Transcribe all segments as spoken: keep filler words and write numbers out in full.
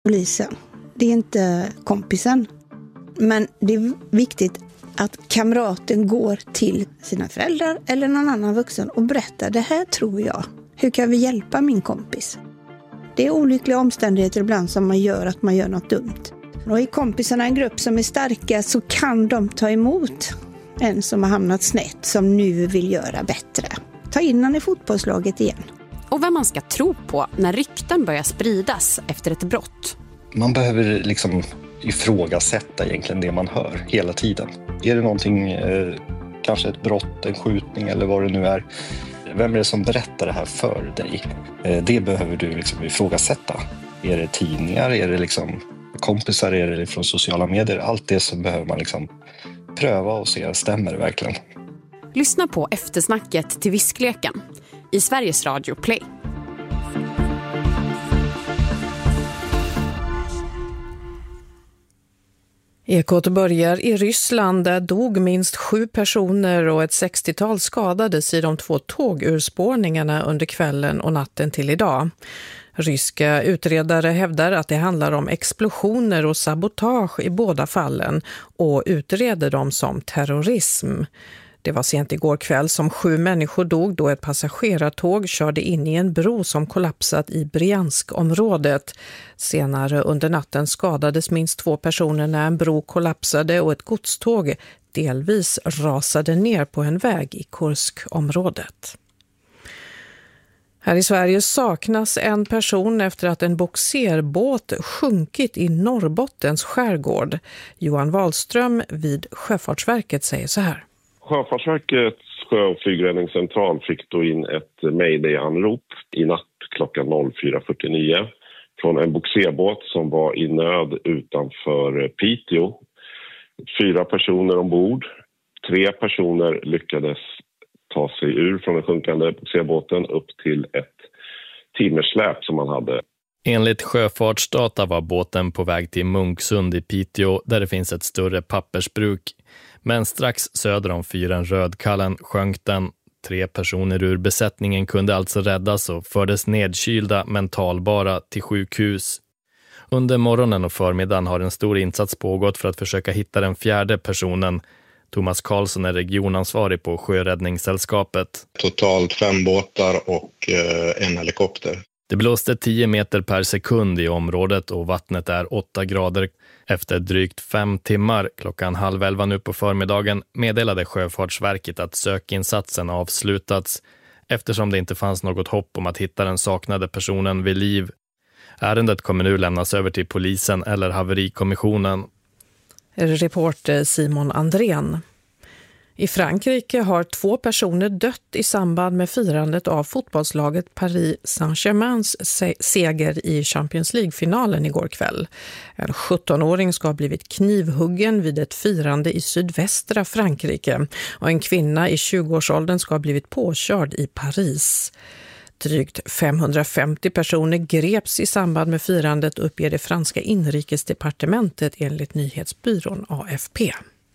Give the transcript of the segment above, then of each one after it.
polisen. Det är inte kompisen. Men det är viktigt att kamraten går till sina föräldrar eller någon annan vuxen och berättar: det här tror jag. Hur kan vi hjälpa min kompis? Det är olyckliga omständigheter ibland som man gör att man gör något dumt. Och är kompisarna en grupp som är starka så kan de ta emot en som har hamnat snett, som nu vill göra bättre. Ta in han i fotbollslaget igen. Och vem man ska tro på när rykten börjar spridas efter ett brott. Man behöver liksom ifrågasätta egentligen det man hör hela tiden. Är det någonting, eh, kanske ett brott, en skjutning eller vad det nu är? Vem är det som berättar det här för dig? Eh, det behöver du liksom ifrågasätta. Är det tidningar? Är det liksom kompisar? Är det från sociala medier? Allt det så behöver man liksom pröva och se, stämmer det verkligen? Lyssna på eftersnacket till Viskleken i Sveriges Radio Play. Ekot börjar i Ryssland. Där dog minst sju personer och ett sextiotal skadades i de två tågurspårningarna under kvällen och natten till idag. Ryska utredare hävdar att det handlar om explosioner och sabotage i båda fallen och utreder dem som terrorism. Det var sent igår kväll som sju människor dog då ett passagerartåg körde in i en bro som kollapsat i Bryansk-området. Senare under natten skadades minst två personer när en bro kollapsade och ett godståg delvis rasade ner på en väg i Kursk-området. Här i Sverige saknas en person efter att en boxerbåt sjunkit i Norrbottens skärgård. Johan Wahlström vid Sjöfartsverket säger så här. Sjöfartsverkets sjö- och flygräddningscentral fick då in ett mayday-anrop i natt klockan fyra fyrtionio från en boxerbåt som var i nöd utanför Piteå. Fyra personer ombord. Tre personer lyckades ta sig ur från den sjunkande boxerbåten upp till ett timmersläp som man hade. Enligt Sjöfartsdata var båten på väg till Munksund i Piteå där det finns ett större pappersbruk. Men strax söder om fyren Rödkallen sjönk den. Tre personer ur besättningen kunde alltså räddas och fördes nedkylda men talbara till sjukhus. Under morgonen och förmiddagen har en stor insats pågått för att försöka hitta den fjärde personen. Thomas Karlsson är regionansvarig på Sjöräddningssällskapet. Totalt fem båtar och eh, en helikopter. Det blåste tio meter per sekund i området och vattnet är åtta grader. Efter drygt fem timmar, klockan halv elva nu på förmiddagen, meddelade Sjöfartsverket att sökinsatsen avslutats eftersom det inte fanns något hopp om att hitta den saknade personen vid liv. Ärendet kommer nu lämnas över till polisen eller haverikommissionen. Reporter Simon Andrén. I Frankrike har två personer dött i samband med firandet av fotbollslaget Paris Saint-Germains seger i Champions League-finalen igår kväll. En sjuttonåring ska ha blivit knivhuggen vid ett firande i sydvästra Frankrike och en kvinna i tjugoårsåldern ska ha blivit påkörd i Paris. Drygt femhundrafemtio personer greps i samband med firandet, uppger det franska inrikesdepartementet enligt nyhetsbyrån A F P.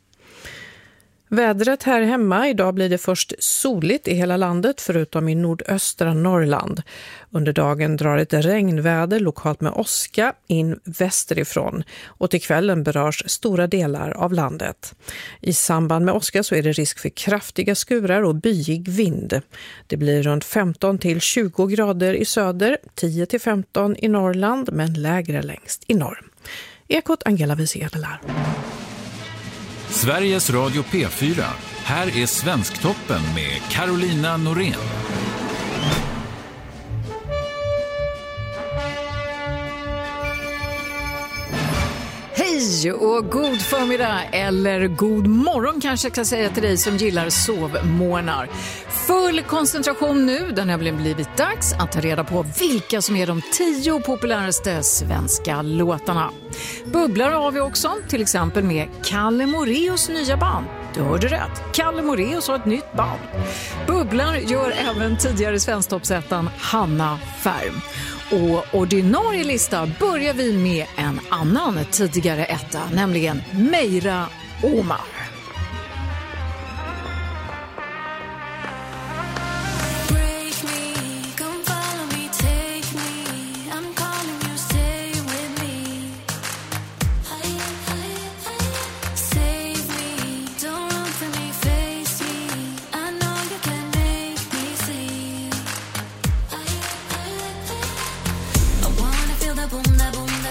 Vädret här hemma. Idag blir det först soligt i hela landet förutom i nordöstra Norrland. Under dagen drar ett regnväder lokalt med åska in västerifrån och till kvällen berörs stora delar av landet. I samband med åska så är det risk för kraftiga skurar och byig vind. Det blir runt femton till tjugo grader i söder, tio till femton i Norrland men lägre längst i norr. Ekot Angela Wiesedelar. Sveriges Radio P fyra. Här är Svensktoppen med Carolina Norén. Hej och god förmiddag eller god morgon kanske jag ska säga till dig som gillar sovmorgnar. Full koncentration nu, den har blivit dags att ta reda på vilka som är de tio populäraste svenska låtarna. Bubblar har vi också, till exempel med Kalle Moraeus nya band. Du hörde rätt, Kalle Moraeus har ett nytt band. Bubblar gör även tidigare svensktoppsettan Hanna Färm. Och ordinarie lista börjar vi med en annan tidigare etta, nämligen Meira Omar. Break me, come follow me, take me. I'm calling you, stay with me.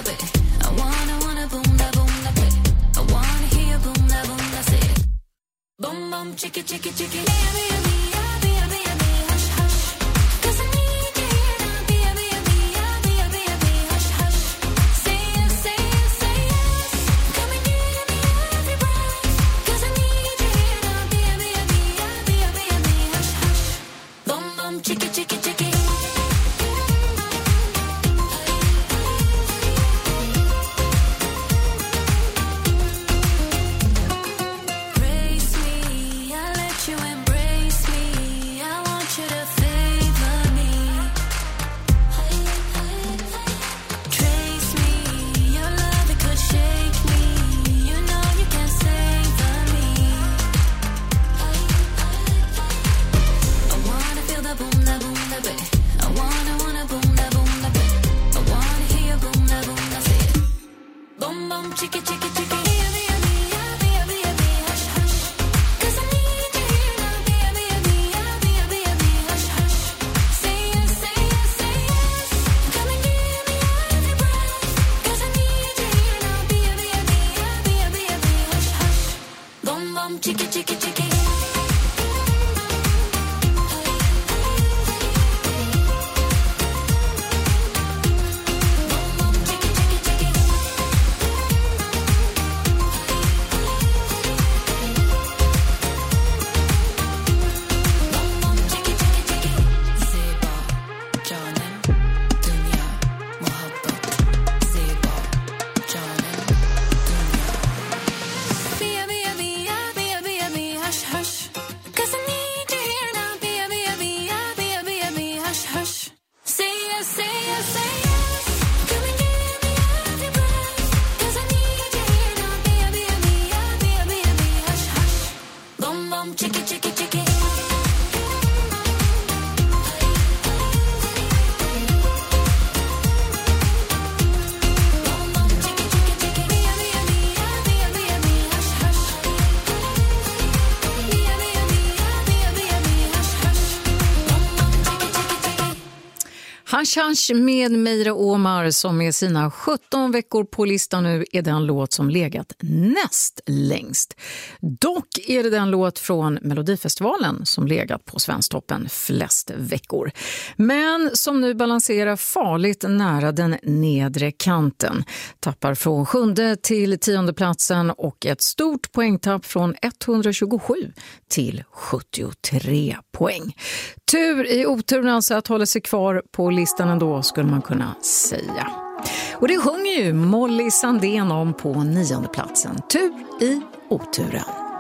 Hasch Hasch med Meira Omar som med sina sjutton veckor på listan nu är den låt som legat näst längst. Dock är det den låt från Melodifestivalen som legat på Svensktoppen flest veckor. Men som nu balanserar farligt nära den nedre kanten. Tappar från sjunde till tionde platsen och ett stort poängtapp från etthundratjugosju till sjuttiotre poäng. Tur i oturen alltså att hålla sig kvar på listan ändå, skulle man kunna säga. Och det sjunger ju Molly Sandén om på nionde platsen. Tur i oturen.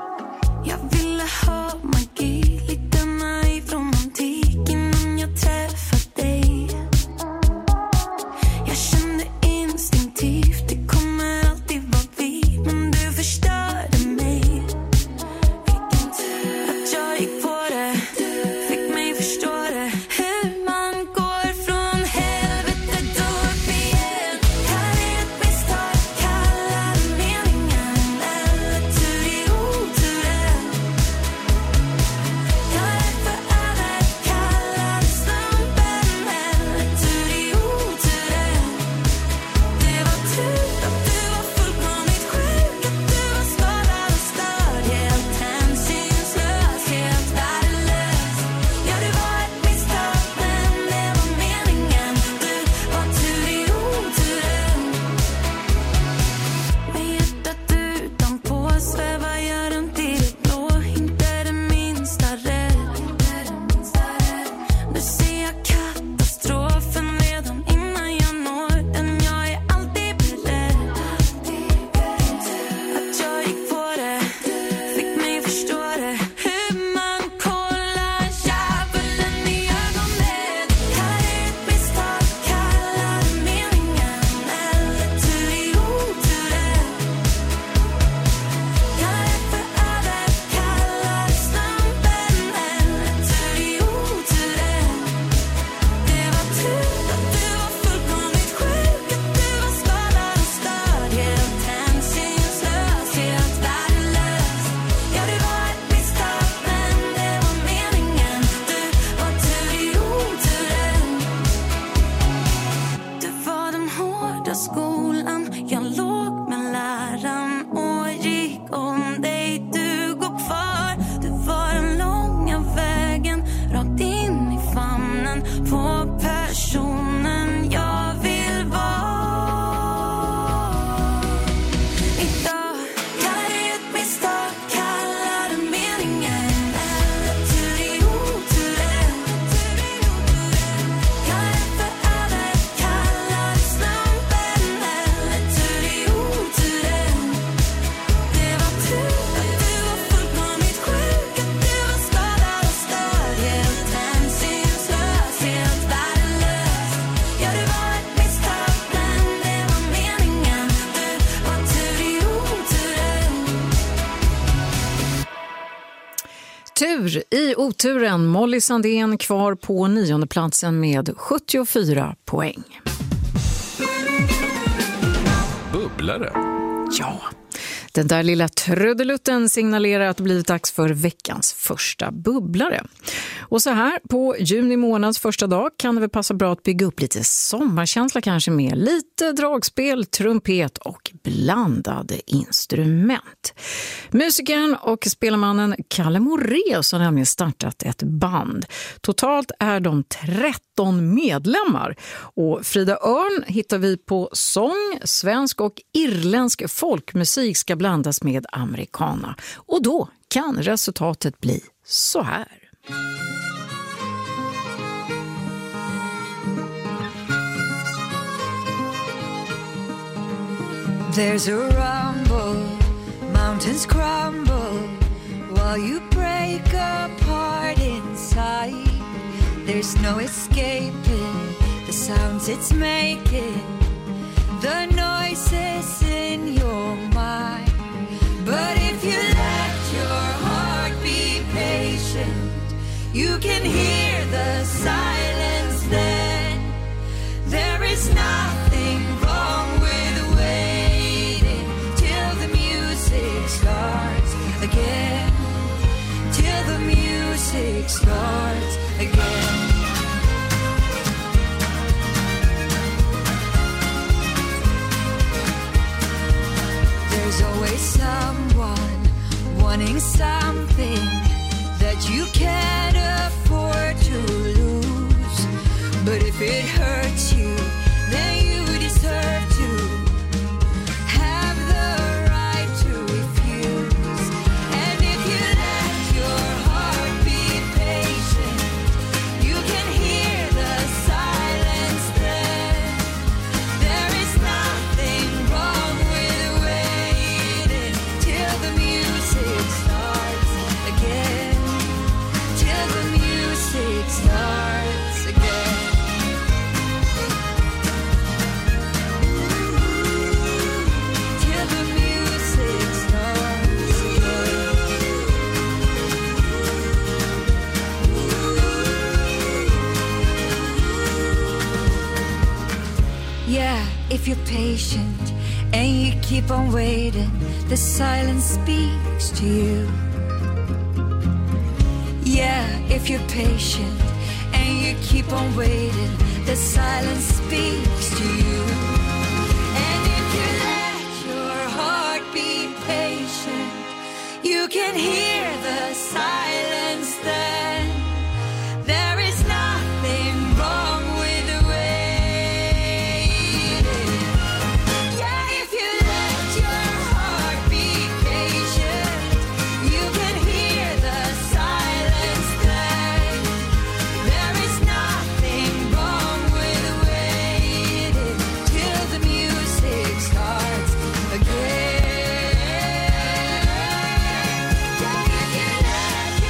Jag ville ha magi, lite naiv romantik innan jag träffade dig. Jag kände instinktivt, det kommer alltid vara vi, men du förstörde mig. Vilken tur att jag gick på det, fick mig förstå det. Hur man går från helvetet upp igen. Här är ett misstag, kalla det meningen eller tur i oturen. skolan. Jag låg med läraren och gick om dig. Du går kvar. Du var den långa vägen rakt in i famnen på personen jag vill vara. Idag kallar det ett misstag, kallar det meningen. Eller tur i oturen. Kallar det för över, kallar det slumpen. Eller tur i oturen. Det var tur att du var fullkomligt sjuk, att du var skadad och störd, helt hänsynslös, helt värdelös. Ja, det var ett misstag, men det var meningen. Du var tur i oturen. Tur i oturen. Molly Sandén kvar på nionde platsen med sjuttiofyra poäng. Bubblare. Ja, den där lilla trudelutten signalerar att det blivit dags för veckans första bubblare. Och så här på juni månads första dag kan det väl passa bra att bygga upp lite sommarkänsla kanske med lite dragspel, trumpet och blandade instrument. Musikern och spelarmannen Kalle Moraeus har nämligen startat ett band. Totalt är de tretton medlemmar och Frida Örn hittar vi på sång, svensk och irländsk folkmusik ska blandas med americana. Och då kan resultatet bli så här. There's a rumble, mountains crumble while you break apart inside. There's no escaping the sounds it's making, the noises in your mind. But if you let your heart be patient, you can hear the silence then. There is nothing wrong with waiting till the music starts again, till the music starts again. There's always someone wanting something that you can't afford to lose. But if it hurts you, then you deserve to have the right to refuse. And if you let your heart be patient, you can hear the silence then. There is nothing wrong with waiting till the music starts again, till the music starts again. Till the music starts again. Yeah, if you're patient and you keep on waiting, the silence speaks to you. Yeah, if you're patient and you keep on waiting, the silence speaks to you. And if you let your heart be patient, you can hear the silence then. There is nothing wrong with waiting. Yeah, if you let your heart be patient, you can hear the silence then. There is nothing wrong with waiting till the music starts again. Yeah, if you let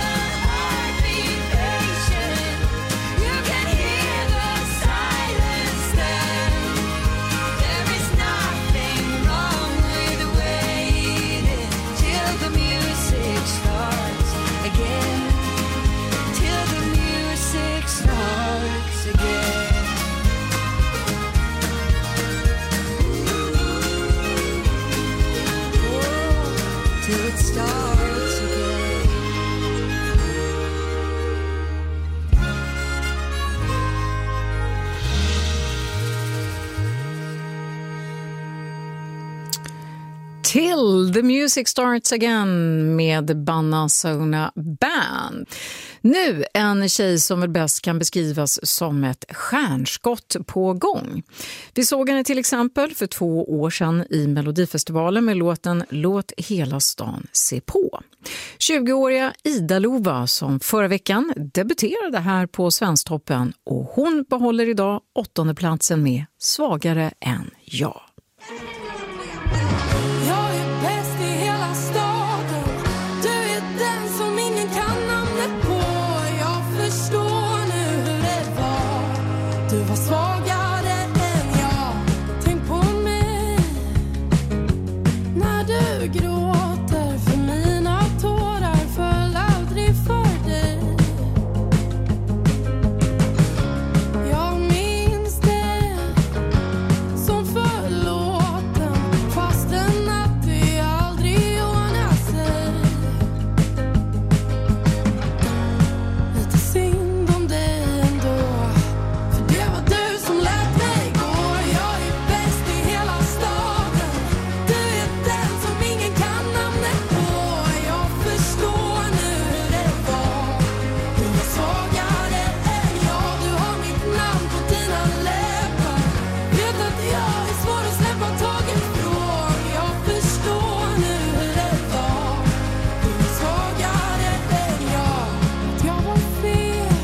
Till the music starts again med Banasona Band. Nu en tjej som väl bäst kan beskrivas som ett stjärnskott på gång. Vi såg henne till exempel för två år sedan i Melodifestivalen med låten Låt hela stan se på. tjugoåriga Ida Lova som förra veckan debuterade här på Svensktoppen, och hon behåller idag åttonde platsen med Svagare än jag. Jag är bäst i hela staden. Du är den som ingen kan namnet på. Jag förstår nu hur det var. Du var svagare än jag. Tänk på mig när du gråter, för mina tårar föll aldrig för dig. Jag minns det som förlåten, fastän att det aldrig ordnar sig. Lite synd om dig ändå, för det var du som lät mig gå. Jag är bäst i hela staden. Du är den som ingen kan namnet på. Jag förstår nu hur det var. Du var svagare än jag. Du har mitt namn på dina läppar. Vet att jag är svår att släppa taget från. Jag förstår nu hur det var. Du var svagare än jag. Att jag var fel,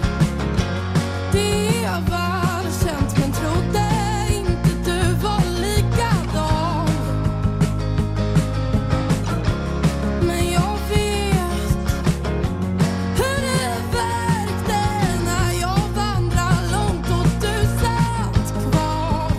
det är väl känt, men trodde inte du var likadan. Men jag vet hur det verkte när jag vandrade långt och du satt kvar.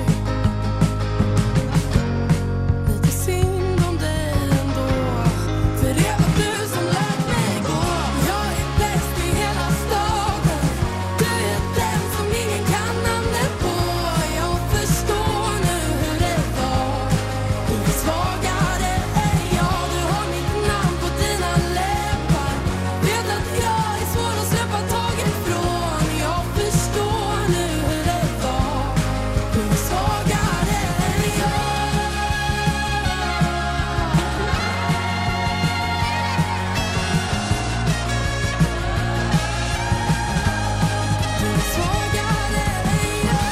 Lite synd om dig ändå, för det var du som lät mig gå. Jag är bäst i hela staden. Du är den som ingen kan namnet på. Jag förstår nu hur det var. Du är svagare än jag. Du har mitt namn på dina läppar. Vet att jag är svår att släppa taget från. Jag förstår nu hur det var. Du är svagare än jag. Du är svagare än jag.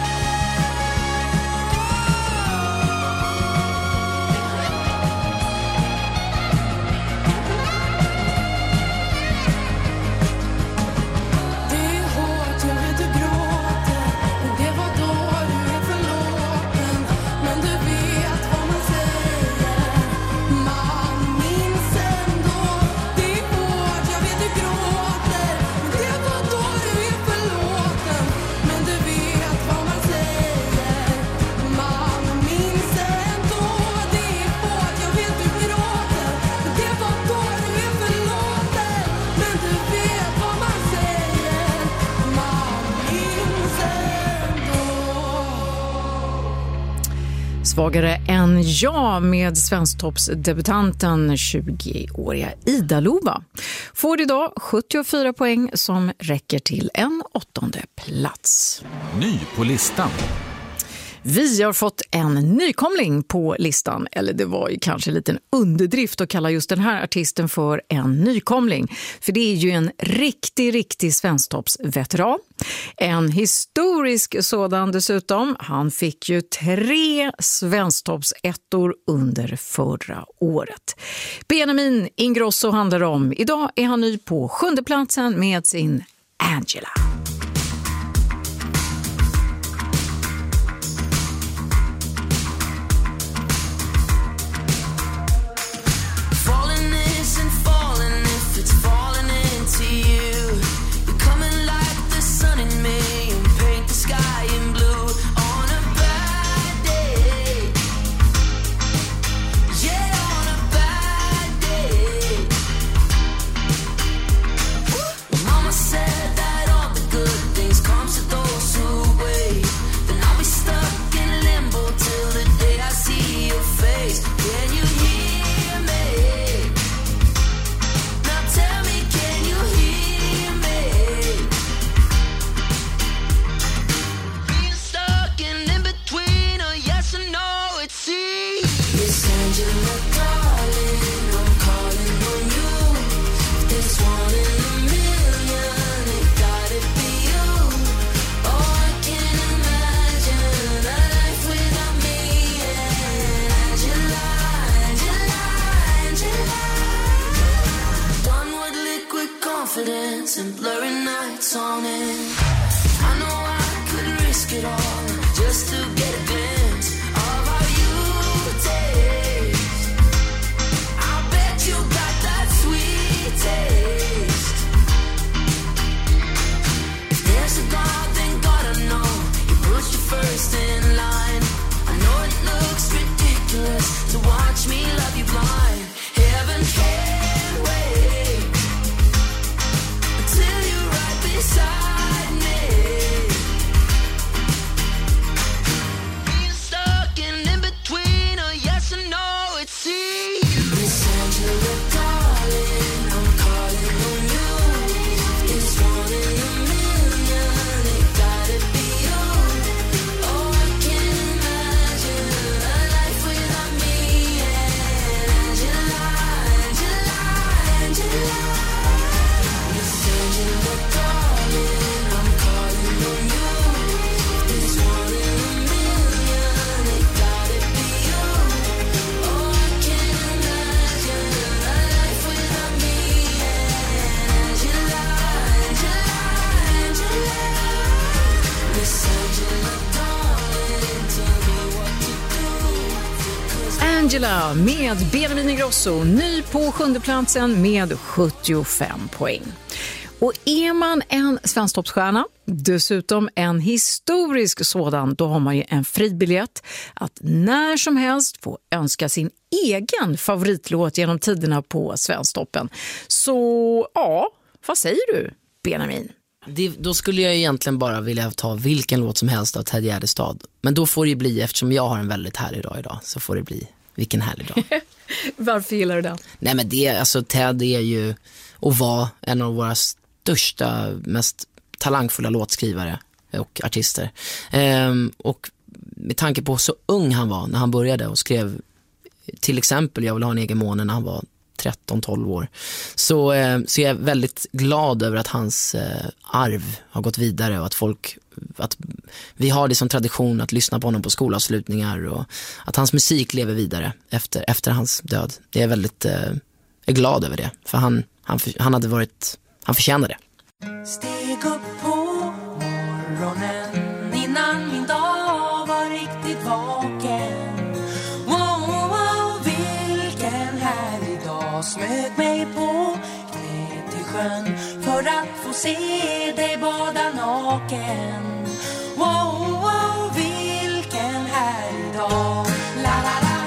Det är hårt, jag vet du gråter, men det var då du är förlåten. Men du vet vad man säger, man minns ändå. Det är hårt, jag vet du gråter, men det var då du är förlåten. Men du vet vad man säger, man minns ändå. Det är hårt, jag vet du gråter, men det var då du är förlåten. Men du vet vad man säger, man minns ändå. Svagare än jag med Svensktoppsdebutanten tjugoåriga Ida Lova får idag sjuttiofyra poäng som räcker till en åttonde plats. Ny på listan. Vi har fått en nykomling på listan, eller det var ju kanske en liten underdrift att kalla just den här artisten för en nykomling. För det är ju en riktig, riktig Svensktoppsveteran. En historisk sådan dessutom. Han fick ju tre Svensktoppsettor under förra året. Benjamin Ingrosso handlar om. Idag är han ny på sjunde platsen med sin Angela. Falling isn't falling if it's falling into you. You're coming like the sun in me and paint the sky in blue on a bad day. Yeah, on a bad day. Mama said that all the good Angela, darling, I'm calling on you. There's one in a million, it gotta be you. Oh, I can't imagine a life without me. Angela, Angela, Angela. Done with liquid confidence and blurry nights on it. I know I could risk it all just to get a glimpse of how you taste. I bet you got that sweet taste. If there's a God, then God I know He puts you first in line. I know it looks ridiculous to watch me love you blind. Heaven can't wait until you're right beside me. Being stuck in, in between a yes and no, it's see. Miss Angela, darling, I'm calling on you. It's one in a million, it gotta be you. Oh, I can't imagine a life without me. Angela, Angela, Angela. Miss Angela, darling, I'm calling on you. It's one in a million, it gotta be you. Oh, I can't imagine a life without me. Angela, Angela, Angela. Miss Angela, darling, tell me what to do. Angela med Benjamin Ingrosso, ny på sjunde platsen med sjuttiofem poäng. Och är man en svensktoppsstjärna, dessutom en historisk sådan, då har man ju en fribiljett att när som helst få önska sin egen favoritlåt genom tiderna på Svensktoppen. Så ja, vad säger du, Benjamin? Det, då skulle jag egentligen bara vilja ta vilken låt som helst av Ted Gärdestad. Men då får det bli, eftersom jag har en väldigt härlig dag idag, så får det bli vilken härlig dag. Varför gillar du den? Nej, men det, alltså Ted är ju och var en av våra största, mest talangfulla låtskrivare och artister. Ehm, och med tanke på så ung han var när han började och skrev till exempel Jag vill ha en egen måne när han var tretton tolv år. Så, eh, så jag är väldigt glad över att hans eh, arv har gått vidare och att folk, att vi har det som tradition att lyssna på honom på skolavslutningar och att hans musik lever vidare efter, efter hans död. Jag är väldigt eh, är glad över det, för han, han, han hade varit, han förtjänade det. Steg upp på morgonen innan min dag var riktigt vaken. Wow, wow, vilken härlig dag. Smög mig på knä till sjön för att få se dig bada naken. Wow, wow, vilken härlig dag. La la la.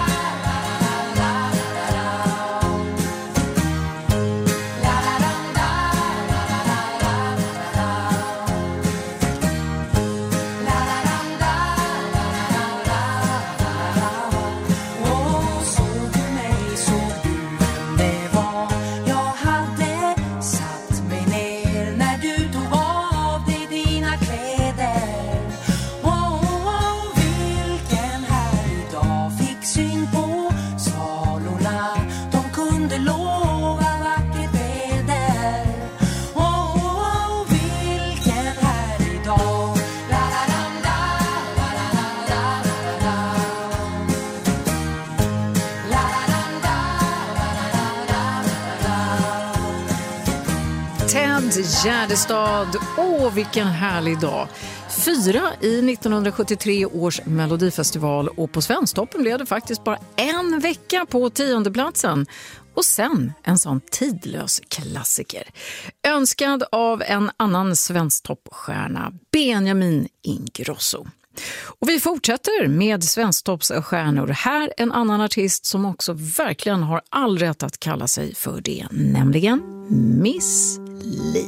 Gärdestad, åh vilken härlig dag. Fyra i nittonhundrasjuttiotre års Melodifestival och på Svensktoppen blev det faktiskt bara en vecka på tiondeplatsen. Och sen en sån tidlös klassiker. Önskad av en annan svensktoppstjärna, Benjamin Ingrosso. Och vi fortsätter med svensktoppsstjärnor. Här en annan artist som också verkligen har all rätt att kalla sig för det, nämligen Miss Li.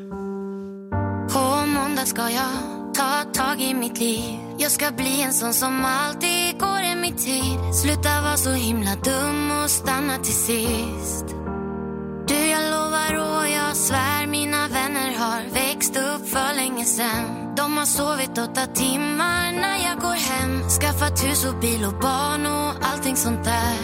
På måndag ska jag ta tag i mitt liv. Jag ska bli en sån som alltid går i mitt tid. Sluta vara så himla dum och stanna till sist. Du, jag lovar och jag svär, mina vänner har växt upp för länge sedan. De har sovit åtta timmar när jag går hem. Skaffat hus och bil och barn och allting sånt där.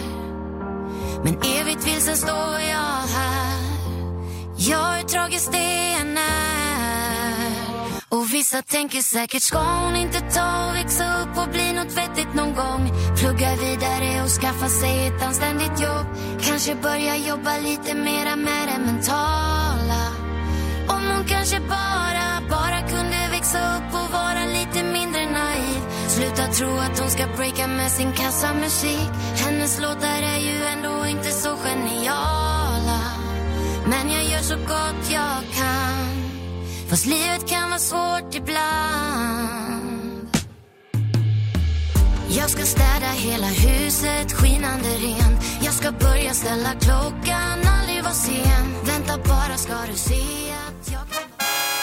Men evigt vilsen står jag här. Jag är tragiskt det än är. Och vissa tänker säkert, ska hon inte ta och växa upp och bli något vettigt någon gång? Plugga vidare och skaffa sig ett anständigt jobb. Kanske börja jobba lite mera med det mentala. Om hon kanske bara, bara kunde växa upp och vara lite mindre naiv. Sluta tro att hon ska breaka med sin kassamusik. Hennes låtar är ju ändå inte så geniala. Men jag gör så gott jag kan. Fast livet kan vara svårt ibland. Jag ska städa hela huset, skinande rent. Jag ska börja ställa klockan, aldrig vara sen. Vänta bara, ska du se att jag kan...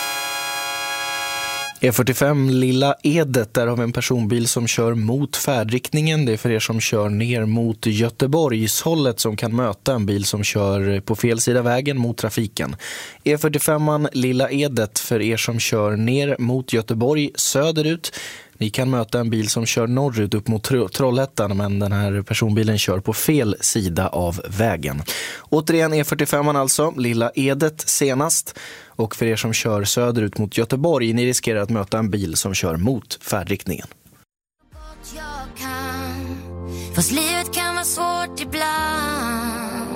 E fyrtiofem Lilla Edet, där har vi en personbil som kör mot färdriktningen. Det är för er som kör ner mot Göteborgshållet som kan möta en bil som kör på fel sida vägen mot trafiken. E fyrtiofem Lilla Edet för er som kör ner mot Göteborg söderut. Ni kan möta en bil som kör norrut upp mot Trollhättan, men den här personbilen kör på fel sida av vägen. Återigen E fyrtiofem alltså, Lilla Edet senast. Och för er som kör söderut mot Göteborg, ni riskerar att möta en bil som kör mot färdriktningen. Jag kan, fast livet kan vara svårt ibland.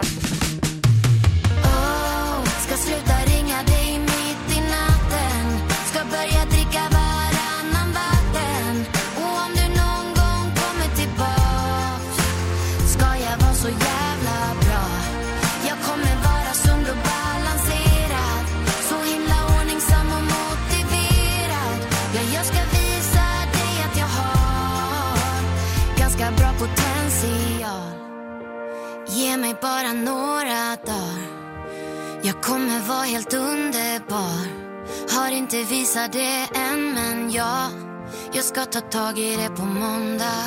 Oh, ska sluta ringa dig mitt i natten. Ska börja dricka varannan vatten. Och om du någon gång kommer tillbaks, ska jag vara så jävla bra. Jag kommer vara sund och balanserad, så himla ordningsam och motiverad. Ja, jag ska visa dig att jag har ganska bra potential. Ge mig bara några dagar, jag kommer vara helt underbar. Har inte visat det än, men ja, jag ska ta tag i det på måndag.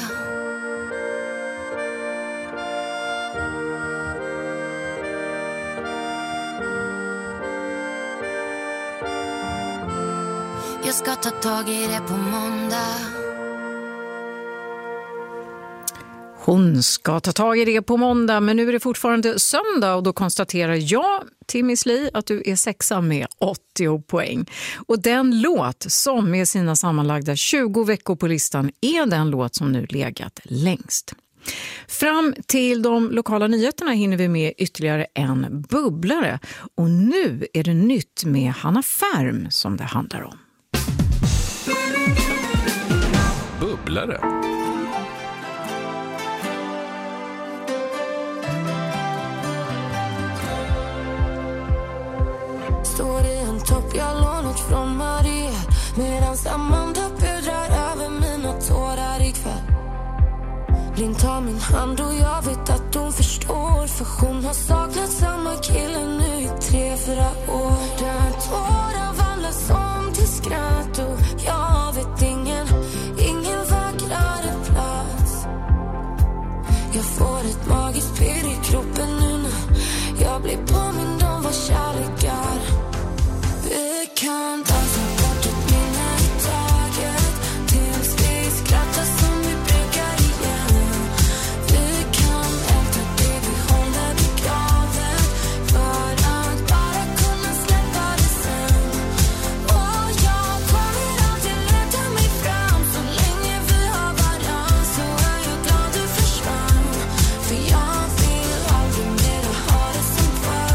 Jag ska ta tag i det på måndag. Hon ska ta tag i det på måndag, men nu är det fortfarande söndag och då konstaterar jag, Timmy Sli, att du är sexa med åttio poäng. Och den låt som med sina sammanlagda tjugo veckor på listan är den låt som nu legat längst. Fram till de lokala nyheterna hinner vi med ytterligare en bubblare. Och nu är det nytt med Hanna Färm som det handlar om. Bubblare. Står i en topp jag lånat från Maria, medan Amanda pudrar över mina tårar ikväll. Linn tar min hand och jag vet att hon förstår, för hon har saknat samma kille nu i tre, fyra år. Där tårar vandras om till skratt och jag vet ingen, ingen vackrare plats. Jag får ett magiskt pirr i kroppen nu när jag blir påmind om vad kärlek är. Vi kan dansa bort ett minne i taget, tills vi skrattar som vi brukar igen. Vi kan älta det vi håller begravet, för att bara kunna släppa det sen. Och jag kommer alltid leta mig fram, så länge vi har varann, så är jag glad du försvann. För jag vill aldrig mer ha det som förr.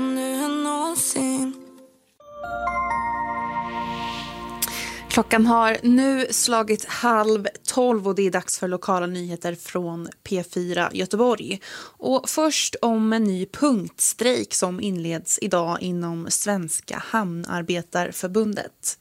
nu än någonsin. Klockan har nu slagit halv tolv och det är dags för lokala nyheter från P fyra Göteborg. Och först om en ny punktstrejk som inleds idag inom Svenska Hamnarbetarförbundet.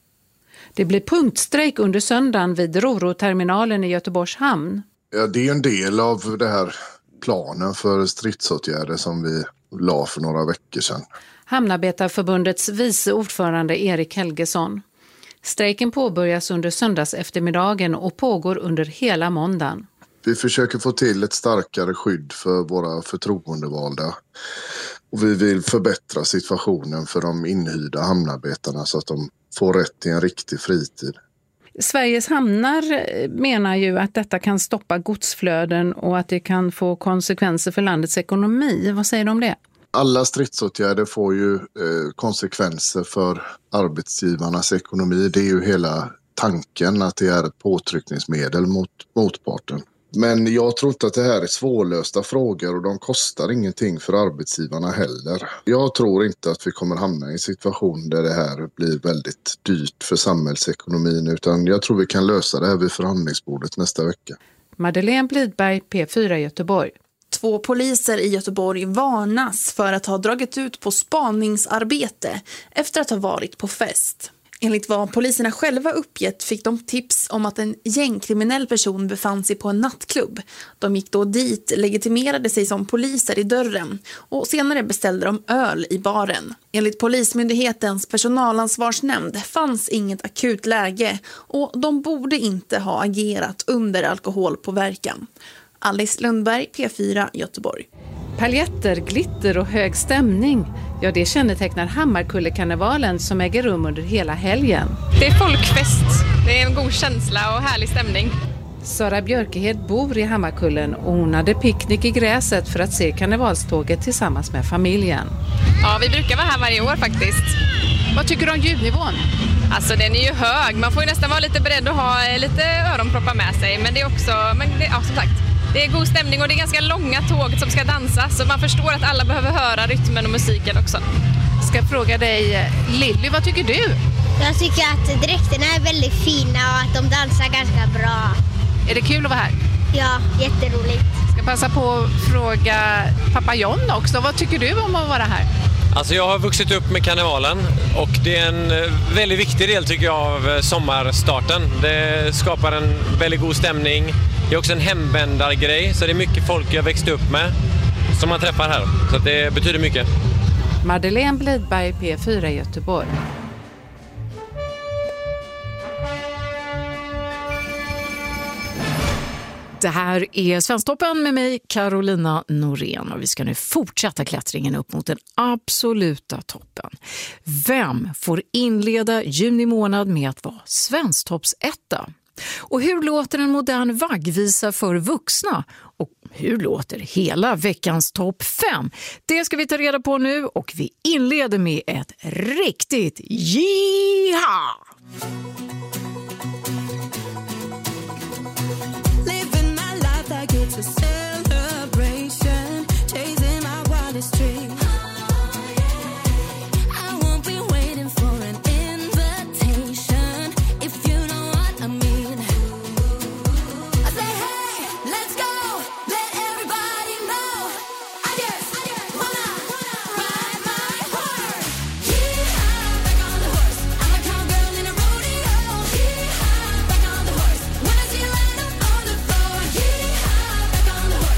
Det blir punktstrejk under söndagen vid Roro-terminalen i Göteborgs hamn. Ja, det är en del av det här planen för stridsåtgärder som vi la för några veckor sedan. Hamnarbetarförbundets vice ordförande Erik Helgesson. Strejken påbörjas under söndags eftermiddagen och pågår under hela måndagen. Vi försöker få till ett starkare skydd för våra förtroendevalda. Och vi vill förbättra situationen för de inhyrda hamnarbetarna så att de får rätt till en riktig fritid. Sveriges hamnar menar ju att detta kan stoppa godsflöden och att det kan få konsekvenser för landets ekonomi. Vad säger du om det? Alla stridsåtgärder får ju eh, konsekvenser för arbetsgivarnas ekonomi. Det är ju hela tanken att det är ett påtryckningsmedel mot motparten. Men jag tror inte att det här är svårlösta frågor och de kostar ingenting för arbetsgivarna heller. Jag tror inte att vi kommer hamna i en situation där det här blir väldigt dyrt för samhällsekonomin, utan jag tror vi kan lösa det här vid förhandlingsbordet nästa vecka. Madeleine Blidberg, P fyra Göteborg. Två poliser i Göteborg varnas för att ha dragit ut på spaningsarbete efter att ha varit på fest. Enligt vad poliserna själva uppgett fick de tips om att en gängkriminell person befann sig på en nattklubb. De gick då dit, legitimerade sig som poliser i dörren och senare beställde de öl i baren. Enligt Polismyndighetens personalansvarsnämnd fanns inget akut läge och de borde inte ha agerat under alkoholpåverkan. Alice Lundberg, P fyra Göteborg. Paljetter, glitter och hög stämning. Ja, det kännetecknar Hammarkullekarnevalen som äger rum under hela helgen. Det är folkfest. Det är en god känsla och härlig stämning. Sara Björkehed bor i Hammarkullen och hon hade picknick i gräset för att se karnevalståget tillsammans med familjen. Ja, vi brukar vara här varje år faktiskt. Vad tycker du om ljudnivån? Alltså den är ju hög. Man får ju nästan vara lite beredd att ha lite öronproppar med sig. Men det är också, men det, ja, som sagt, det är god stämning och det är ganska långa tåg som ska dansa. Så man förstår att alla behöver höra rytmen och musiken också. Ska jag fråga dig, Lilly, vad tycker du? Jag tycker att dräkterna är väldigt fina och att de dansar ganska bra. Är det kul att vara här? Ja, jätteroligt. Ska passa på att fråga pappa John också. Vad tycker du om att vara här? Alltså jag har vuxit upp med karnevalen och det är en väldigt viktig del tycker jag av sommarstarten. Det skapar en väldigt god stämning. Det är också en hemvändargrej så det är mycket folk jag växte upp med som man träffar här. Så det betyder mycket. Madeleine Blidberg, P fyra Göteborg. Det här är Svensktoppen med mig, Carolina Norén, och vi ska nu fortsätta klättringen upp mot den absoluta toppen. Vem får inleda juni månad med att vara Svensktoppsetta? Och hur låter en modern vaggvisa för vuxna? Och hur låter hela veckans topp fem? Det ska vi ta reda på nu och vi inleder med ett riktigt jiha! It's a celebration, chasing my wildest dream. I won't be waiting for an invitation, if you know what I mean. I say hey, let's go, let everybody know. I just wanna ride my horse. Yeehaw, back on the horse. I'm a cowgirl in a rodeo. Yeehaw, back on the horse. When I see you line up on the floor. Yeehaw.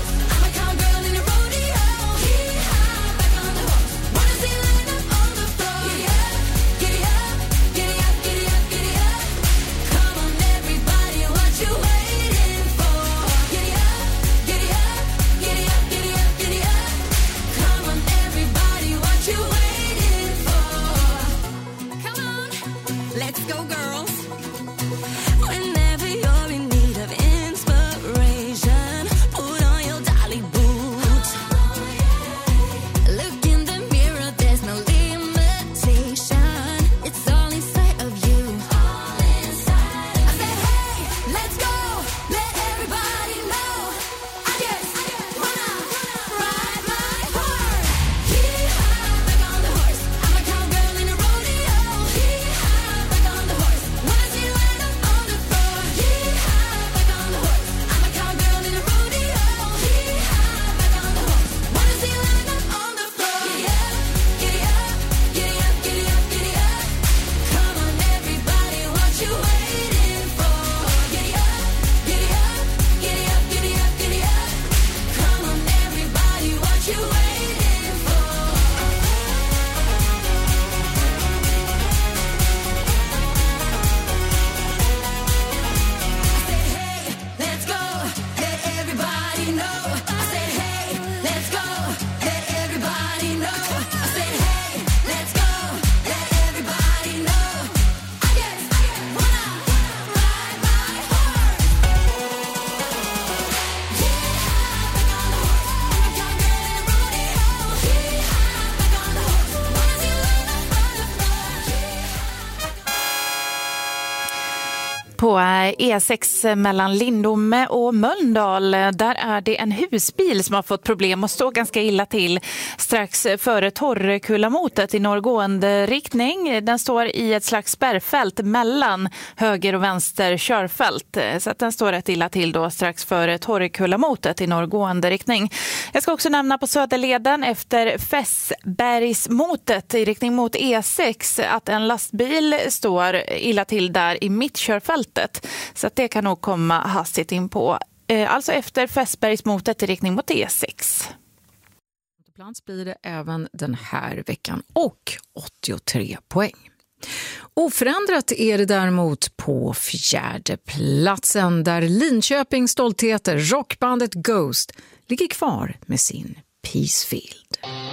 På E sex mellan Lindome och Mölndal, där är det en husbil som har fått problem och står ganska illa till strax före Torrekullamotet i norrgående riktning. Den står i ett slags spärrfält mellan höger och vänster körfält, så att den står rätt illa till då strax före Torrekullamotet i norrgående riktning. Jag ska också nämna på Söderleden efter Fässbergsmotet i riktning mot E sex att en lastbil står illa till där i mittkörfältet. Så att det kan nog komma hastigt in på. Eh, alltså efter Fässbergsmotet i riktning mot E sex. Plats blir det även den här veckan och åttiotre poäng. Oförändrat är det däremot på fjärde platsen där Linköpings stoltheter rockbandet Ghost ligger kvar med sin Peacefield.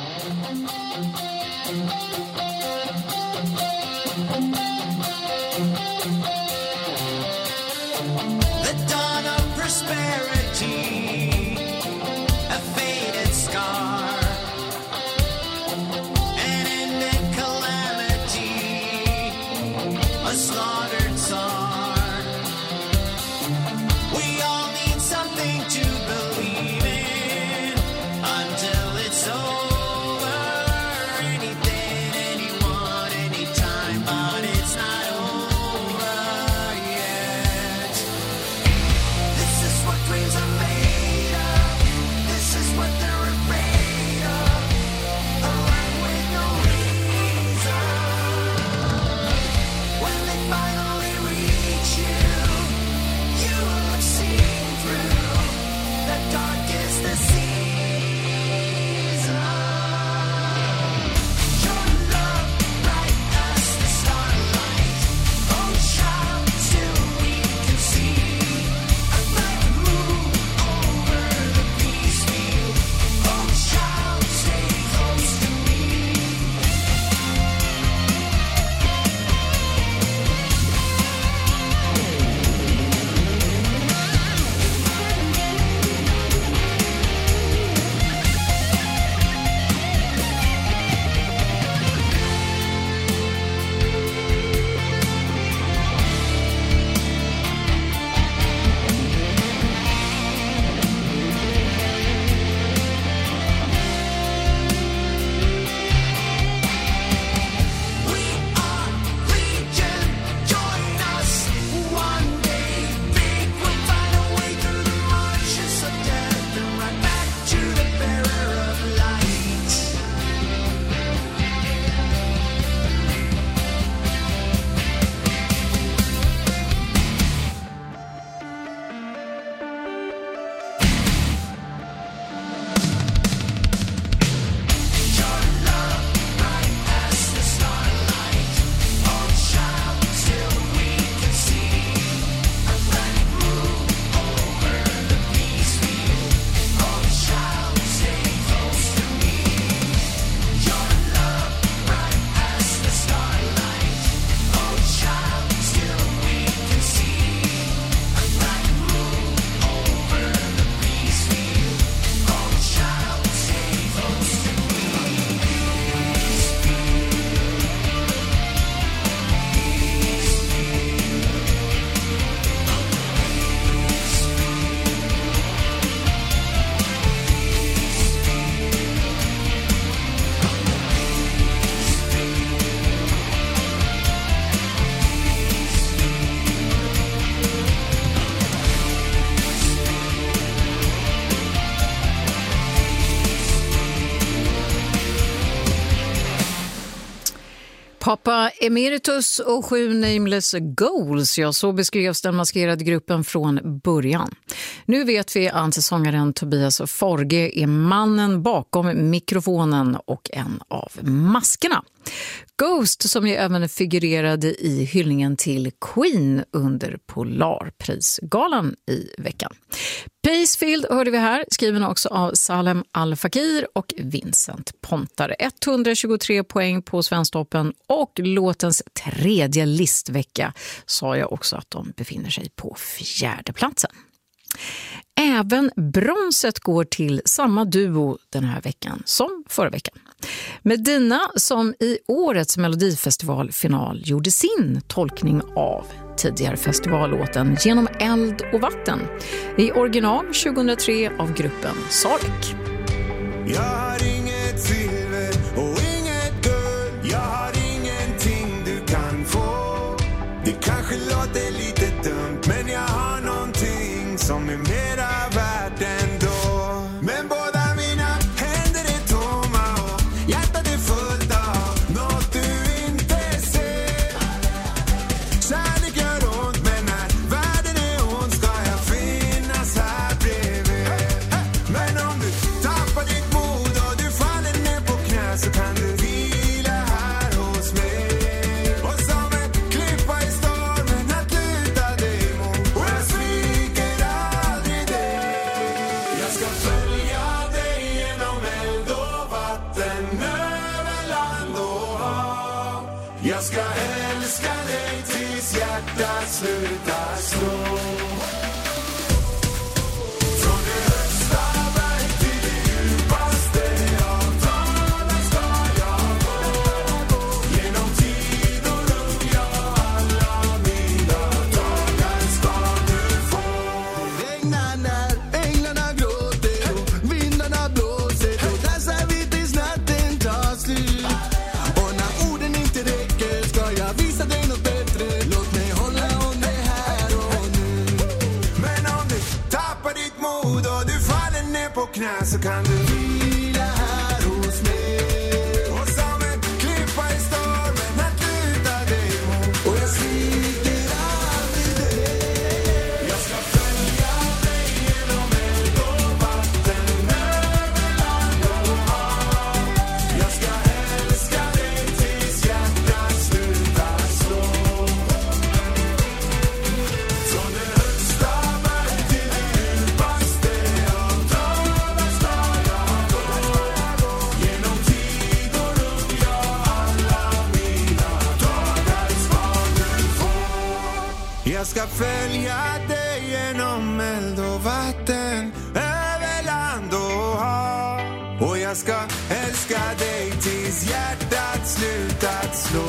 Papa Emeritus och sju nameless goals, ja, så beskrevs den maskerade gruppen från början. Nu vet vi att sångaren Tobias Forge är mannen bakom mikrofonen och en av maskerna. Ghost, som ju även figurerade i hyllningen till Queen under Polarprisgalan i veckan. Peacefield hörde vi här, skriven också av Salem Al-Fakir och Vincent Pontare. etthundratjugotre poäng på Svensktoppen och låtens tredje listvecka sa jag också att de befinner sig på fjärde platsen. Även bronset går till samma duo den här veckan som förra veckan. Medina, som i årets Melodifestivalfinal gjorde sin tolkning av tidigare festivallåten Genom eld och vatten. I original tjugohundratre av gruppen Sarek. Jag har inget silver och inget guld. Jag har ingenting du kan få. Det kanske låter lite dumt, men jag har någonting som är mera värt ändå. Men båda mina händer är tomma och hjärtat är fullt av något du inte ser. Kärlek gör ont, men när världen är ond ska jag finnas här bredvid. Men om du tappar ditt mod och du faller ner på knä så kan du vila här hos mig. Och som en klippa i stormen att luta dig mot. Och jag sviker aldrig dig. Jag ska följa dig genom eld och vatten, över land och hav. Jag ska älska dig tills hjärtat slutar slå. Från det högsta berg till det djupaste av dalar ska jag gå. Genom tid och rum, ja, alla mina dagar ska du få. Det regnar när änglarna gråter och vindarna blåser. Då dansar vi tills natten tar slut. Och när orden inte räcker ska jag visa dig något bättre. Låt mig hålla om dig här och nu. Men om du tappar ditt mod och du faller ner på knä så kan du vila här hos mig. Och som en klippa i stormen att luta dig mot. Och jag sviker aldrig dig. Jag ska följa dig genom eld och vatten, över land och hav. Jag ska älska dig tills hjärtat slutar slå. Från det högsta berg till det djupaste av dalar ska jag gå. Genom tid och rum, ja, alla mina dagar ska du få. Jag ska följa dig genom eld och vatten, över land och hav. Och jag ska älska dig tills hjärtat slutat slå.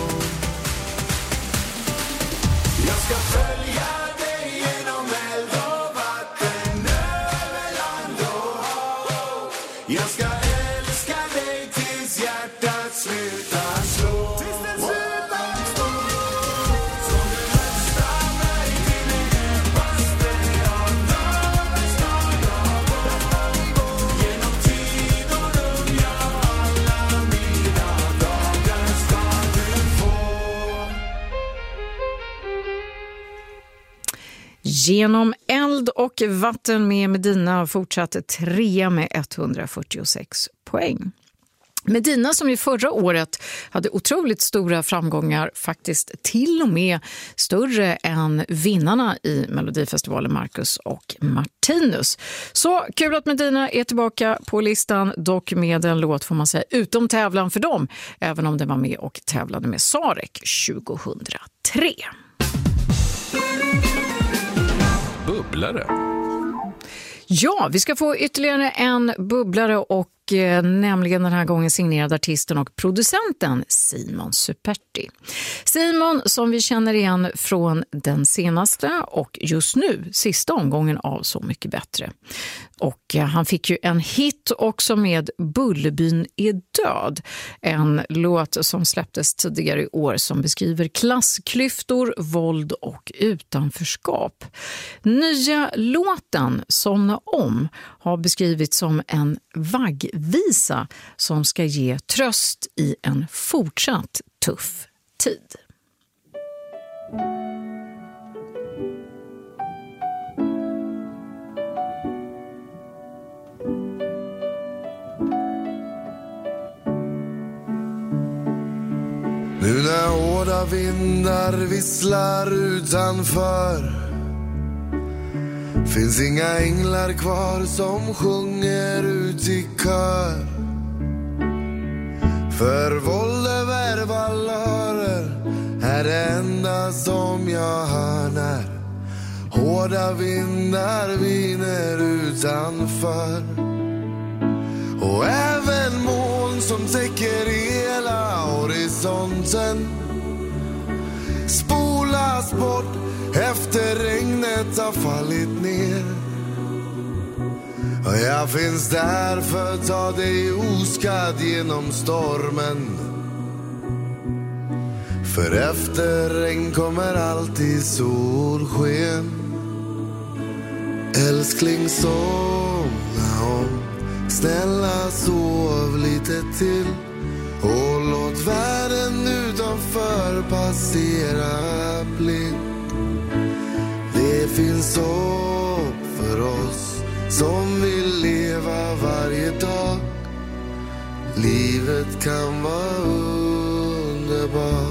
Jag ska följa dig genom eld och vatten, över land och hav. Jag ska älska dig tills hjärtat slutar slå. Tills det slutar slå. Från det högsta berg till det djupaste av dalar ska jag gå. Genom tid och rum, ja, alla mina dagar ska du få. Genom eld och vatten med Medina fortsatte trea med etthundrafyrtiosex poäng. Medina som ju förra året hade otroligt stora framgångar, faktiskt till och med större än vinnarna i Melodifestivalen Marcus och Martinus. Så kul att Medina är tillbaka på listan, dock med en låt får man säga utom tävlan för dem, även om den var med och tävlade med Sarek tjugohundratre. Bubblare. Ja, vi ska få ytterligare en bubblare och eh, nämligen den här gången signerad artisten och producenten Simon Superti. Simon som vi känner igen från den senaste och just nu sista omgången av Så mycket bättre. Och eh, han fick ju en hit också med Bullerbyn är död. En låt som släpptes tidigare i år som beskriver klassklyftor, våld och utanförskap. Nya låten Somna om har beskrivits som en vaggvisa som ska ge tröst i en fortsatt tuff tid. Nu när hårda vindar visslar utanför, finns inga änglar kvar som sjunger ut i kör. För våld över valörer är det enda som jag hör när hårda vindar viner utanför. Och även moln som täcker hela horisonten spolar spolas bort efter regnet har fallit ner. Och jag finns där för att ta dig oskadd genom stormen. För efter regn kommer alltid solsken. Älskling, somna om. Snälla, sov lite till. Och låt världen utanför passera blind. Det finns hopp för oss som vill leva varje dag. Livet kan vara underbart.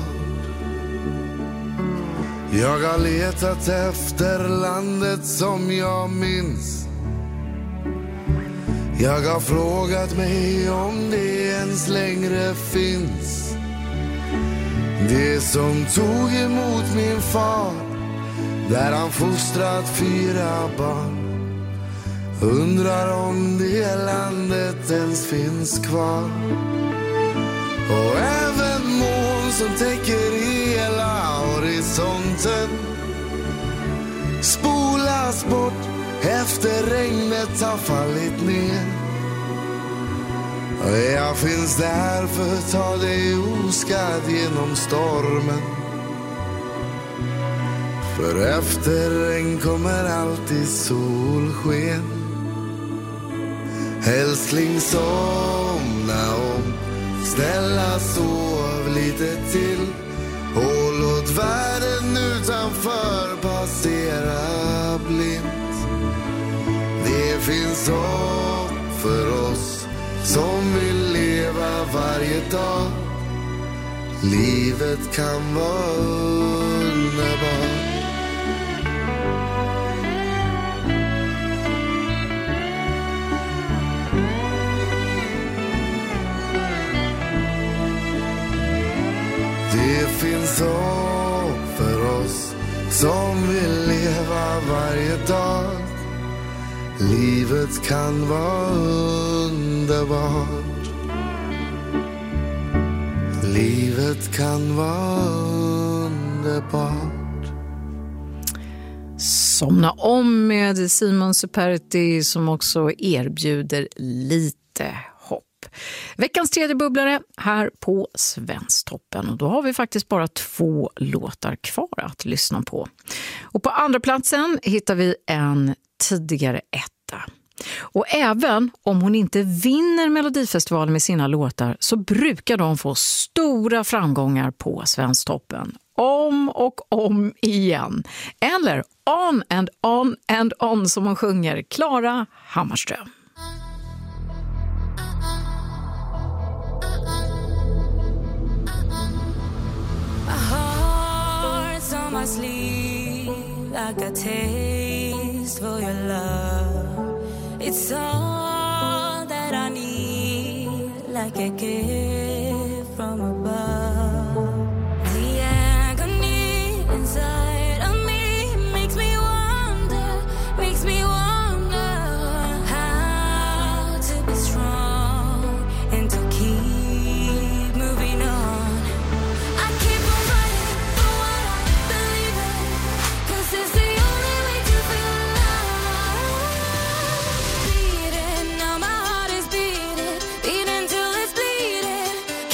Jag har letat efter landet som jag minns. Jag har frågat mig om det ens längre finns. Det som tog emot min far, där han fostrat fyra barn. Undrar om det landet ens finns kvar. Och även moln som täcker hela horisonten spolas bort efter regnet har fallit ner. Och jag finns där för att ta dig oskadd genom stormen. För efter regn kommer alltid solsken. Älskling, somna om. Snälla, sov lite till. Och låt världen utanför passera blint. Det finns hopp för oss som vill leva varje dag. Livet kan vara underbart. Det finns hopp för oss som vill leva varje dag. Livet kan vara underbart. Livet kan vara underbart. Somna om med Simon Superti som också erbjuder lite hopp. Veckans tredje bubblare här på Svensktoppen, och då har vi faktiskt bara två låtar kvar att lyssna på. Och på andra platsen hittar vi en tidigare etta. Och även om hon inte vinner Melodifestivalen med sina låtar så brukar de få stora framgångar på Svensktoppen. Om och om igen. Eller on and on and on som hon sjunger, Klara Hammarström. My sleeve, I got taste for your love. It's all that I need, like a gift from above. The agony inside of me makes me wonder, makes me wonder how to be strong and to keep moving on. I keep on fighting for what I believe in, 'cause it's the only way to feel alive. Beating, now my heart is beating, beating till it's bleeding.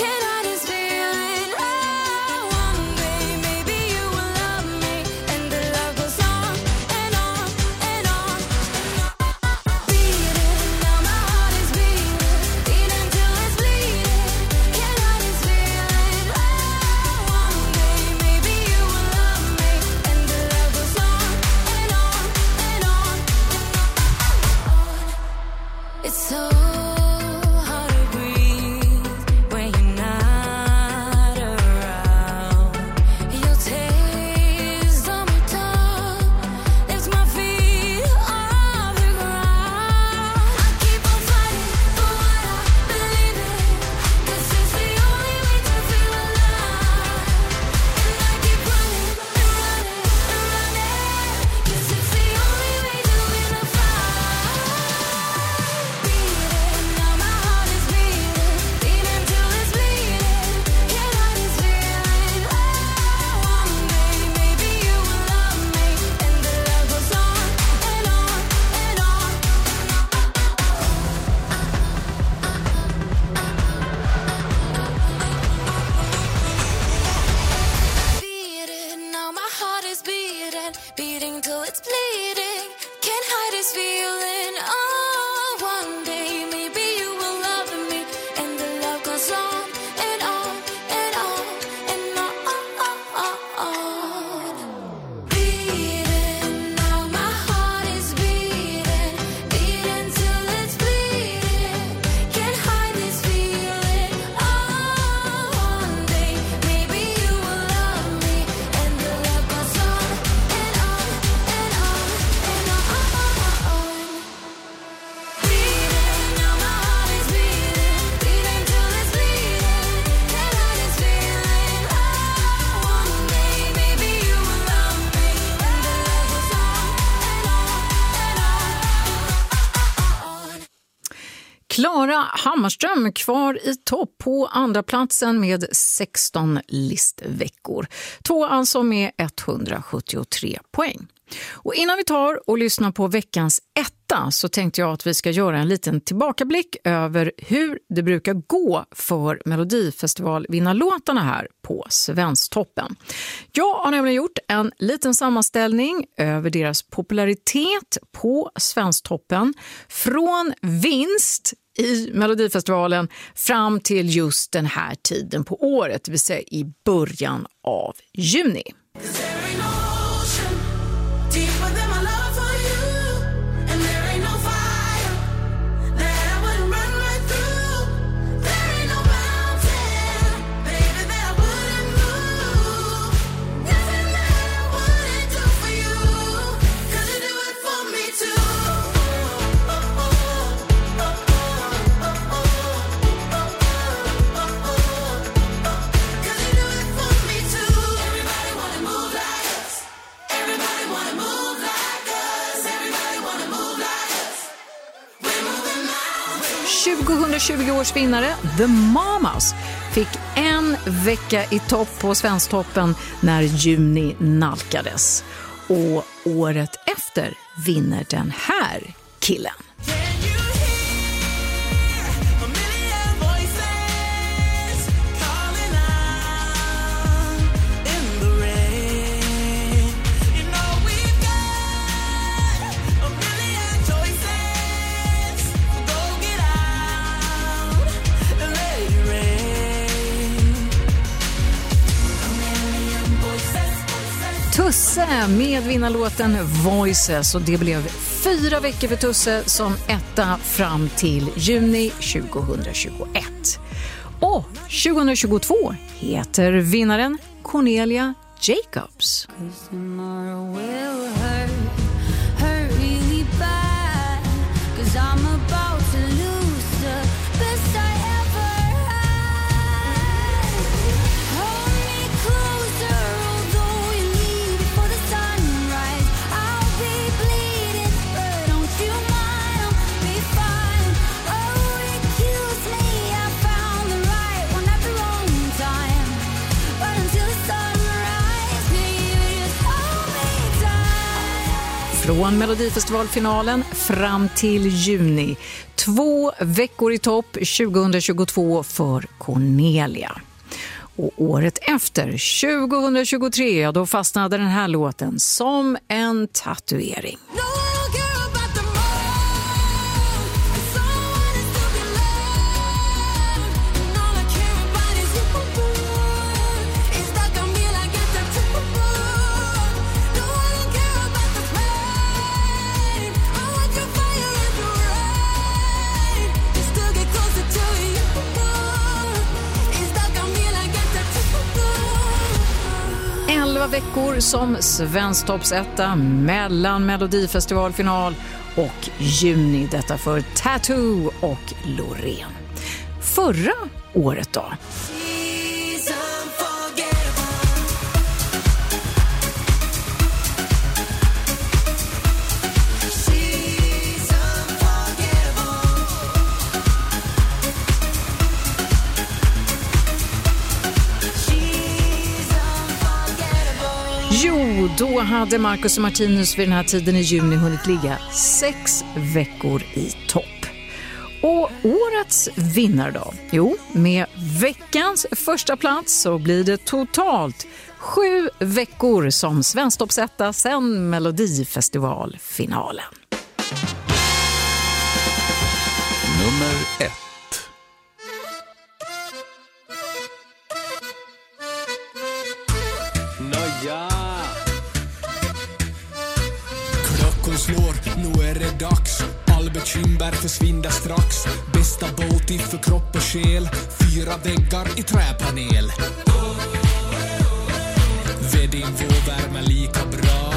Klara Hammarström kvar i topp på andra platsen med sexton listveckor. Två alltså med etthundrasjuttiotre poäng. Och innan vi tar och lyssnar på veckans etta så tänkte jag att vi ska göra en liten tillbakablick över hur det brukar gå för Melodifestivalvinnarlåtarna här på Svensktoppen. Jag har nämligen gjort en liten sammanställning över deras popularitet på Svensktoppen från vinst i Melodifestivalen fram till just den här tiden på året, det vill säga i början av juni. Deeper than my love for you, and there ain't no fire that I wouldn't run right through. There ain't no mountain, baby, that I wouldn't move. Nothing that I wouldn't do for you, 'cause you do it for me too. tjugohundratjugo års vinnare The Mamas fick en vecka i topp på Svensktoppen när juni nalkades. Och året efter vinner den här killen. Tusse med vinnarlåten Voices, och det blev fyra veckor för Tusse som etta fram till juni tjugohundratjugoett. Och tjugohundratjugotvå heter vinnaren Cornelia Jacobs. Från Melodifestivalfinalen fram till juni. Två veckor i topp tjugohundratjugotvå för Cornelia. Och året efter, tjugohundratjugotre, då fastnade den här låten som en tatuering. Veckor som Svensktoppsetta mellan Melodifestivalfinal och juni, detta för Tattoo och Loreen. Förra året då? Jo, då hade Marcus och Martinus vid den här tiden i juni hunnit ligga sex veckor i topp. Och årets vinnare då? Jo, med veckans första plats så blir det totalt sju veckor som Svensktoppsetta sen Melodifestivalfinalen. Nummer ett. Klockan slår, nu är det dags. Albert Schindberg försvinner strax. Bästa båt för kropp och själ. Fyra väggar i träpanel. Vedin vår värme lika bra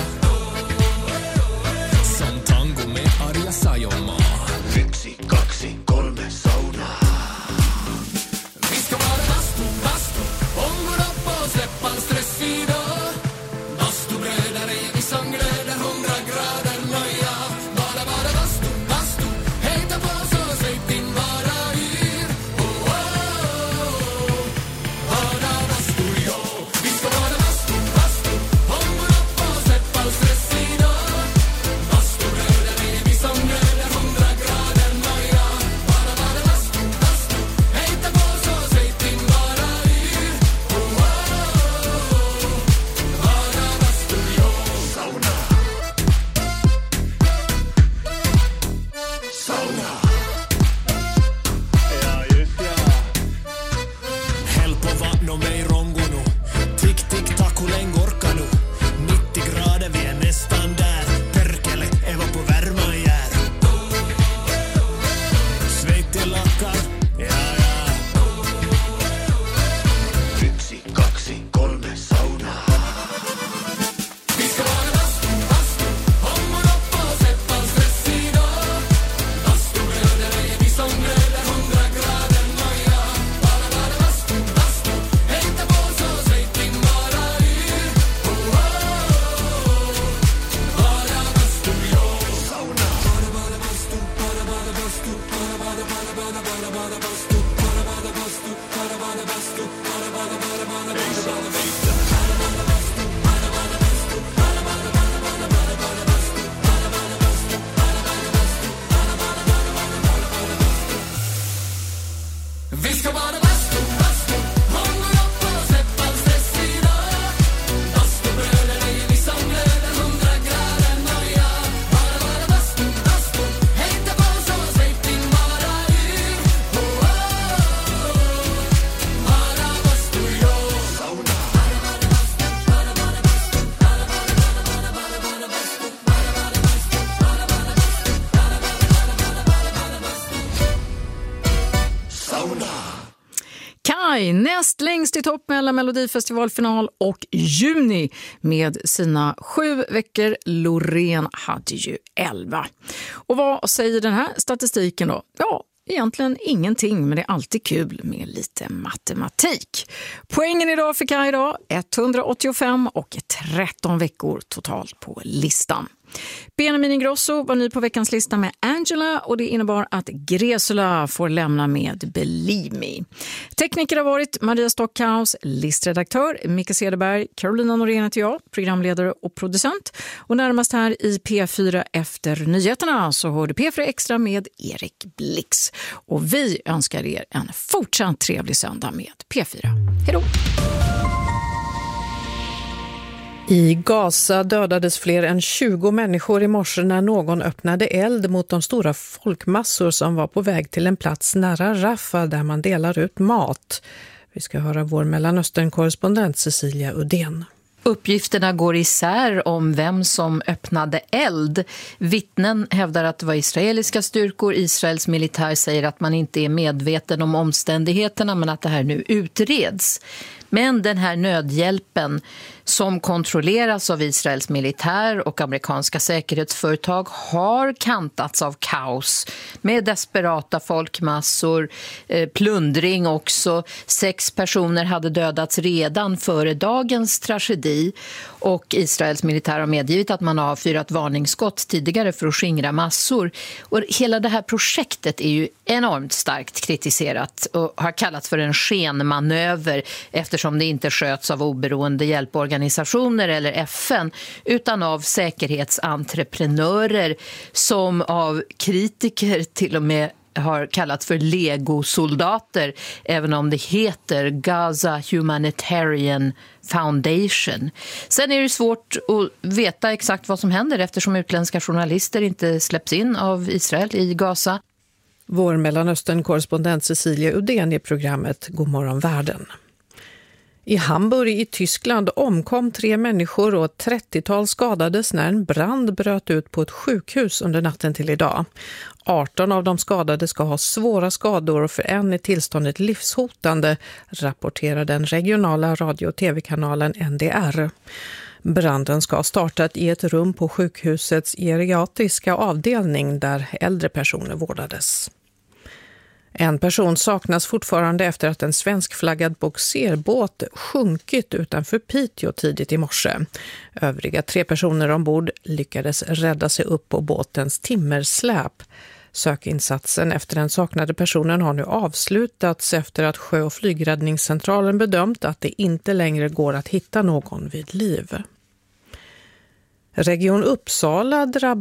som tango med Arja Saijonmaa. Yksi, kaksi, kolme, sauna. Vi ska vara bastu, bastu. Om går upp och släppa en stressig dag. Bastubröder är vi som glöder hundra grader nöja. Bara, bara bastu, bastu. Hejta på så släpp in bara. Maj näst längst i topp mellan Melodifestivalfinal och juni med sina sju veckor. Loreen hade ju elva. Och vad säger den här statistiken då? Ja, egentligen ingenting, men det är alltid kul med lite matematik. Poängen idag fick jag idag etthundraåttiofem och tretton veckor totalt på listan. Benjamin Ingrosso var ny på veckans lista med Angela och det innebar att Gresula får lämna med Believe Me. Tekniker har varit Maria Stockhaus, listredaktör Micke Cederberg, Carolina Norén heter jag, programledare och producent. Och närmast här i P fyra efter nyheterna så hörde P fyra Extra med Erik Blix. Och vi önskar er en fortsatt trevlig söndag med P fyra. Hej då! I Gaza dödades fler än tjugo människor i morse när någon öppnade eld mot de stora folkmassor som var på väg till en plats nära Rafah där man delar ut mat. Vi ska höra vår Mellanöstern-korrespondent Cecilia Udén. Uppgifterna går isär om vem som öppnade eld. Vittnen hävdar att det var israeliska styrkor. Israels militär säger att man inte är medveten om omständigheterna men att det här nu utreds. Men den här nödhjälpen som kontrolleras av Israels militär och amerikanska säkerhetsföretag har kantats av kaos med desperata folkmassor, eh, plundring också. Sex personer hade dödats redan före dagens tragedi och Israels militär har medgivit att man har fyrat varningsskott tidigare för att skingra massor. Och hela det här projektet är ju enormt starkt kritiserat och har kallats för en skenmanöver eftersom det inte sköts av oberoende hjälporganisationer eller F N utan av säkerhetsentreprenörer som av kritiker till och med har kallats för legosoldater även om det heter Gaza Humanitarian Foundation. Sen är det svårt att veta exakt vad som händer eftersom utländska journalister inte släpps in av Israel i Gaza. Vår Mellanöstern-korrespondent Cecilia Udén i programmet God morgon världen. I Hamburg i Tyskland omkom tre människor och ett trettiotal skadades när en brand bröt ut på ett sjukhus under natten till idag. arton av de skadade ska ha svåra skador och för en är tillståndet livshotande, rapporterar den regionala radio- och tv-kanalen N D R. Branden ska ha startat i ett rum på sjukhusets geriatriska avdelning där äldre personer vårdades. En person saknas fortfarande efter att en svenskflaggad boxerbåt sjunkit utanför Piteå tidigt i morse. Övriga tre personer ombord lyckades rädda sig upp på båtens timmersläp. Sökinsatsen efter den saknade personen har nu avslutats efter att sjö- och flygräddningscentralen bedömt att det inte längre går att hitta någon vid liv. Region Uppsala drabbades